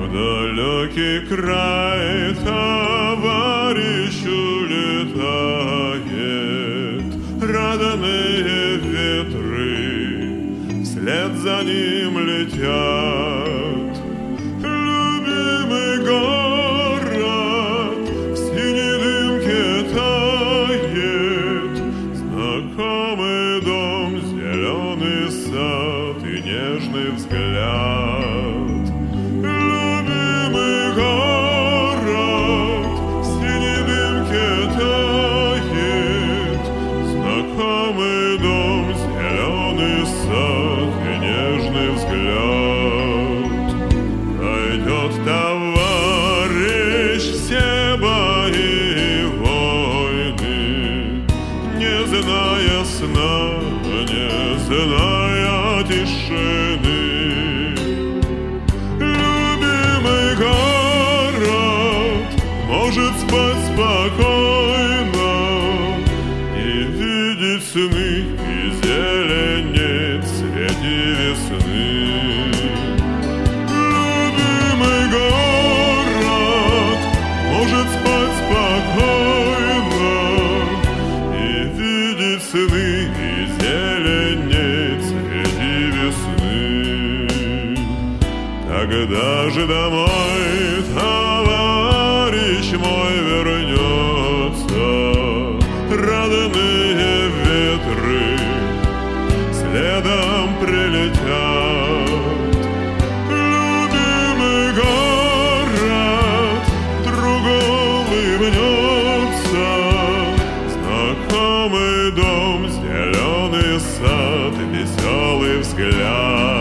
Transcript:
далекий край товарищ улетает, родные ветры вслед за ним летят. Любимый город в синей дымке тает, знакомый дом, зеленый сад и нежный взгляд. Товарищ все бои и войны, не зная сна, не зная тишины. Любимый город может спать спокойно и видеть сны, и зеленеть среди весны. Сны и зеленеть среди весны. Когда же домой товарищ мой вернется, родные ветры следом прилетят. Любимый город другу улыбнется, знакомый дом, зеленый сад, веселый взгляд.